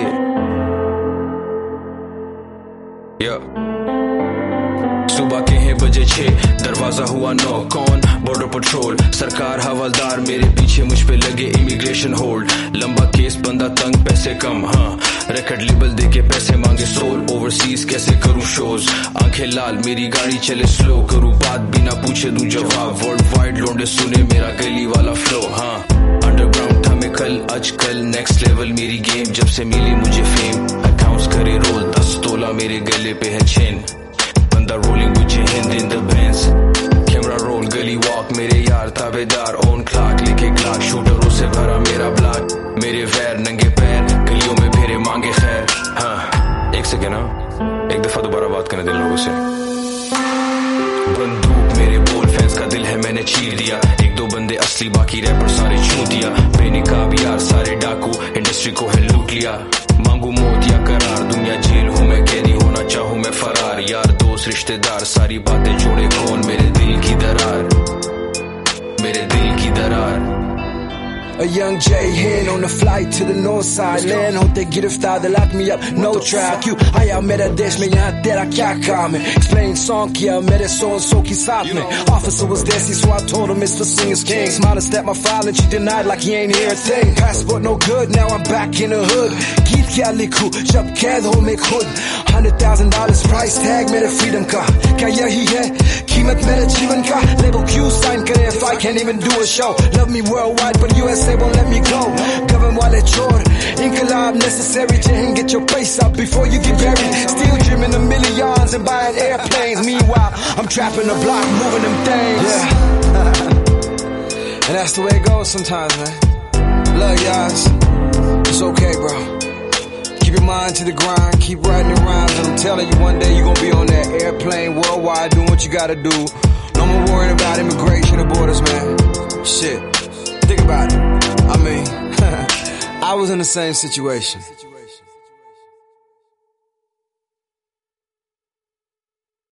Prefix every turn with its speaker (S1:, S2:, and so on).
S1: सुबह के हैं बजे 6, दरवाजा हुआ 9, कौन? बॉर्डर पेट्रोल, सरकार हवलदार, मेरे पीछे मुझ पे लगे इमिग्रेशन होल्ड। लंबा केस, बंदा तंग, पैसे कम, हाँ रिकॉर्ड लेबल दे के पैसे मांगे सोल। ओवरसीज कैसे करूं शोज, आंखें लाल, मेरी गाड़ी चले स्लो, करूं बात बिना पूछे दूं जवाब। वर्ल्ड वाइड लौंडे सुने मेरा गली वाला फ्लो, हाँ अंडरग्राउंड था मैं कल, आजकल नेक्स्ट लेवल मेरी गेम। जब से मिली मुझे फेम, अकाउंट्स करे रोल, 10 तोला मेरे गले पे है चेन। बंदा rolling with Hind in the Benz, camera roll, गली वॉक, मेरे यार ताबेदार, ओन क्लॉक लेके क्लॉक, शूटरों से भरा मेरा ब्लॉक। मेरे वैर नंगे पैर, गलियों में फेरे मांगे खैर। हाँ एक सेकेंड, हाँ एक दफा दोबारा बात करने दे लोगों से। बंदूक मेरे बोल, फैंस का दिल है मैंने चीर दिया। 1-2 बंदे असली, बाकी रैपर सारे छू दिया। बेनकाब यार सारे डाकू, इंडस्ट्री को है लूट लिया। मांगू मौत या करार, दुनिया जेल हूँ मैं, कैदी होना चाहूँ मैं फरार। यार दोस्त रिश्तेदार सारी बातें जोड़े कौन, मेरे दिल की दरार, मेरे दिल की दरार।
S2: A young J Hen on the flight to the north side, land hope they गिरफ्तार, they lock me up, no trial। क्यों आया मेरा देश में, यहाँ तेरा क्या काम है? Explain song किया मेरे so and so की साथ में। Officer was there, so I told him it's for singers king। Smiled at my file and she denied like he ain't hear a thing। Passport no good, now I'm back in the hood। गीत क्या लिखूं जब कैद हो मैं खुद, $100,000 price tag मेरे freedom का, क्या यही है कीमत मेरे जीवन का? Label Q sign करे if I can't even do a show। Love me worldwide but USA won't let me go। Govern wale chor, inqilab necessary, Jahin get your face up before you get buried। Still dreaming of millions and buying airplanes, meanwhile I'm trapping the block moving them things। Yeah and that's the way it goes sometimes, man। Love y'all, it's okay bro, keep your mind to the grind, keep writing the rhymes, and I'm telling you one day you're gonna be on that airplane worldwide doing what you gotta do। No more worrying about immigration or borders, man. Shit, think about it. I mean, I was in the same situation.